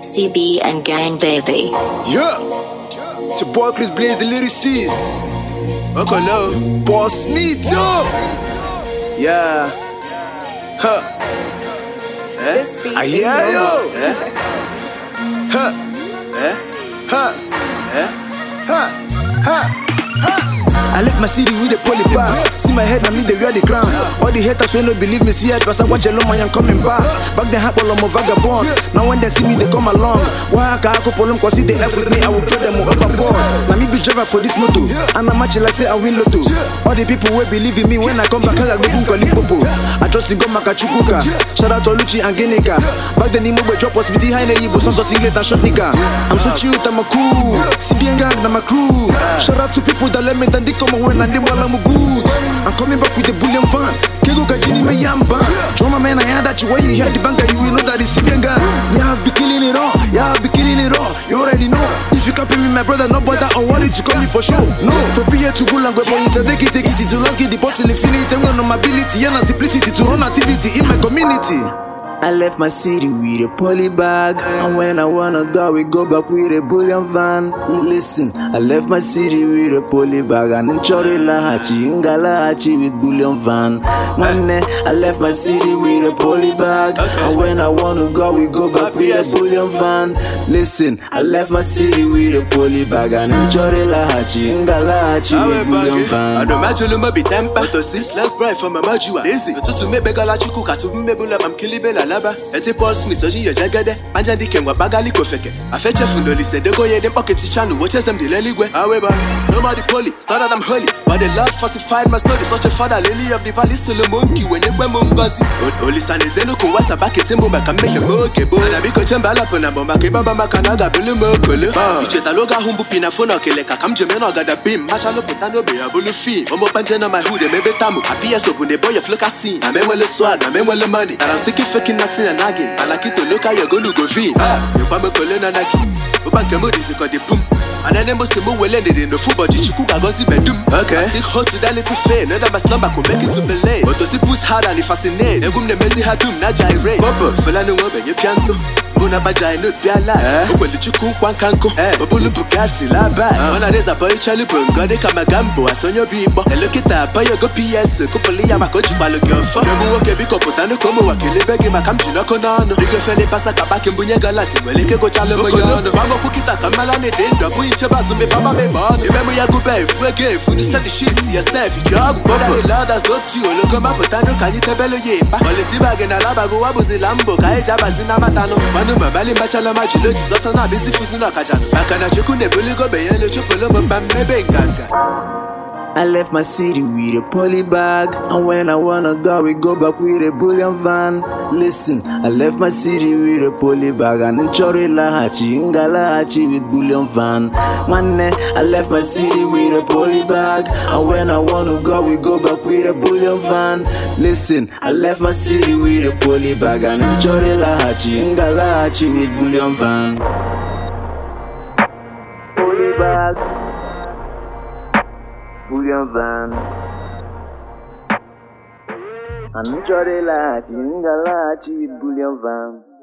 CB and Gang Baby. Yeah, it's your boy Chris Blaze, the lyricist. Uncle Low, Boss Meat, yo. Yeah. Huh. I hear you. Huh. Huh. Huh. Huh. I left my city with a poly bar. See my head, now me they wear the crown. All the haters will not believe me, see it, but I watch a long man coming back. Back then, happen I'm a vagabond. Now when they see me, they come along. Why I can't couple them, cause see they F with me, I will throw them overboard. Now me be driver for this moto, and I'm matching like say I win lotto. All the people will believe in me when I come back, I go boom Popo. I trust in God Makachukuka. Shout out to Luchi and Genika. Back then, Nimo drop us with the high Yibo, so singlet and shot nigga. I'm so cute, I'm a cool. CB gang, I'm a crew. Shout out to people that let me and they come when I while I'm good. I'm coming back with the bullion van. Kego Kajini me yamba. Drama man, I had that you when you hear the banker, you will know that it's CB gang. Yeah, I've been killing it all. Yeah, I've been killing it all. You already know. If you can't pay me, my brother, no bother. I want you to come me for sure. No, from here to go and go for it. Take it to last get the bottle infinity. I'm on my ability and simplicity to run activity in my community. I left my city with a poly bag, and when I wanna go, we go back with a bullion van. Listen, I left my city with a poly bag, and in Chori Lahachi, in Galahachi with bullion van. Man, I left my city with a poly bag, and when I wanna go, we go back with a bullion van. Listen, I left my city with a poly bag, and in Chori Lahachi, in Galahachi with bullion van. I don't imagine you be temper to six less bright from a majua. Easy, to me begala chuku katu mebula, I'm killing bella. Eti Paul Smith oji yo jagade Anja dike mwa bagali kofeke Afeche fundo liste de goye dem pocket channel watches them the leligwe. However, nobody poly, started I'm holy. But the Lord falsified my story. Such a father, lily of the valley, solo monkey when you went mungazi. Oli sanizeno kuwasa baki timbo makame ya mogebo. Na biko chembala pona bomba kebaba makanaga bulu mokolo. Icheta loga humbu pina fona keleka kam jemeno gada bim. Machalo putano be a bulu fi. Ombo panjena my hood mebe tamu. Apia so bunde boy of look a scene. I mean well swag, I mean well money. And I'm sticky faking nothing and nagging. And I keep to look at you gonna go free. You pame kolena naki. Ubanke modi siko de pum. And then they must move well ended in the football. Chichuka goes in bedroom. Okay. I think hot to that little fair. None of my slumber could make it to Belay. But to see push hard and it fascinates. Everyone the messy had doom, not gyrate. Papa, Felano, you can't do. Bona bajai not be alive. When the chiku kanko, Babulu Bugatti, la bad. One of these a boy Charlie Bunga, they come a gambo, I saw your people. And look at that, buy your go PS, Copolia, my coach, Palo Gilfa. You walk a big up, Potano, come over, kill it, begging my country, no conan. You can feel it pass a back in Bunya Galati, when they go Charlie Moyano. Mama Kukita, Kamalani, Dendra, Buicha, me Papa, me born. Remember, you go back, if we gave, when you said the shit to yourself, you jog. But I love that's not you, look at my Potano, can you tell you? All the Tibag and Alabago, I was a Lambo, Kajabas in Amatano. My belly bachelor match, you just not busy for Sunakajan. Bakana Chukune Buligo Bay and Chupolo Bambanga. I left my city with a poly bag, and when I wanna go, we go back with a bullion van. Listen, I left my city with a poly bag, and in Chori Lahachi, in Galahachi with bullion van. Man, I left my city with a poly bag, and when I wanna go, we go back with a bullion van. Listen, I left my city with a poly bag, and in Chori Lahachi, in Galahachi with bullion van. Poly bag. Bullion van. I'm Chori Lahachi, in Galahachi with bullion van.